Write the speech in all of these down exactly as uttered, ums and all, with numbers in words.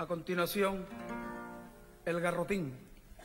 A continuación, el garrotín.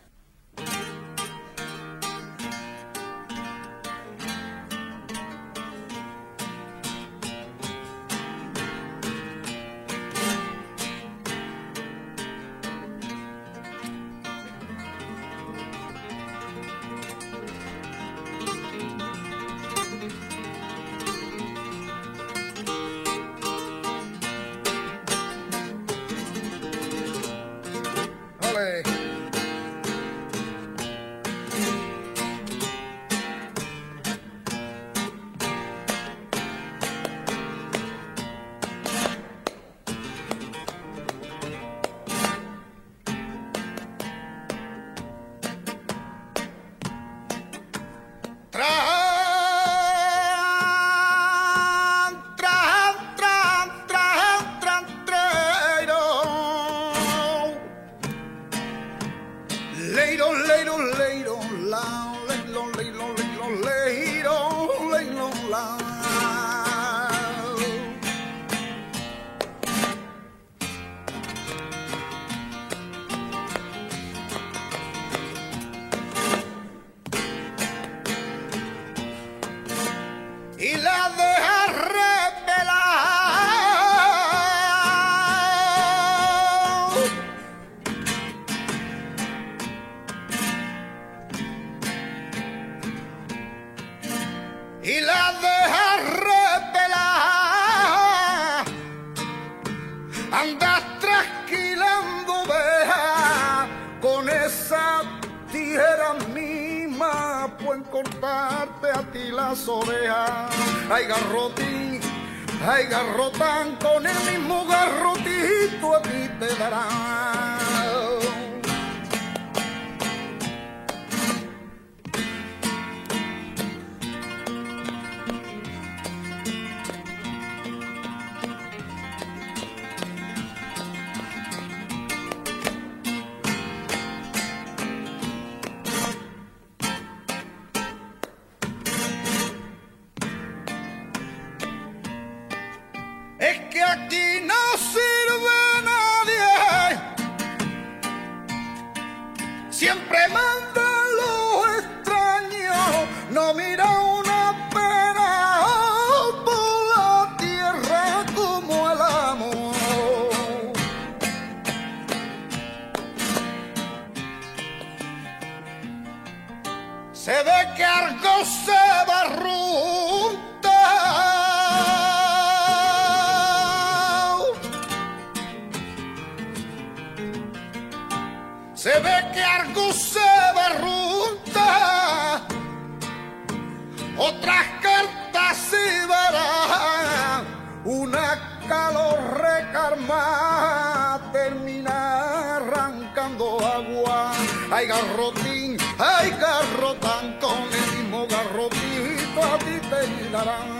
Y la deja repelar. Y la deja repelar. Andas trasquilando, veja, con esa tijera misma pueden cortarte a ti las orejas. Ay, garrotín, ay, garrotán, con el mismo garrotito a ti te darán. Es que aquí no sirve nadie, siempre manda lo extraño, no mira una pena por la tierra como el amor. Se ve que algo se barrunta. Se ve que algo se barrunta, otras cartas se barajan, una calor recarmada termina arrancando agua. Ay, garrotín, ay, garrotán, con el mismo garrotito a ti te darán.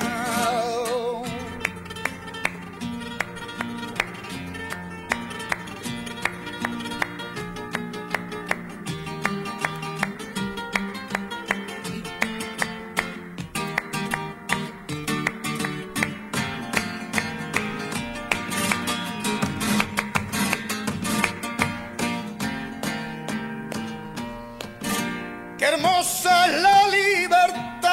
Qué hermosa es la libertad,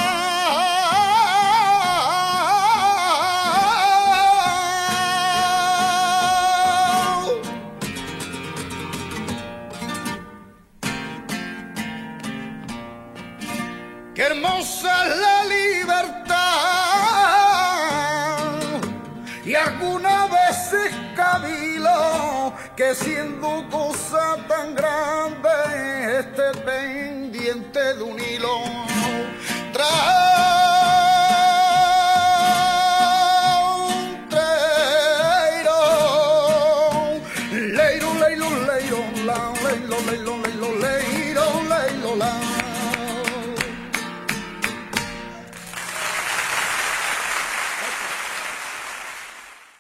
qué hermosa es la libertad, y alguna vez escabilo que siendo cosa tan grande esté pendiente de un hilo. Tra Leiro, leiro, leiro, leiro, la, leiro, leiro, leiro, leiro, leiro, la.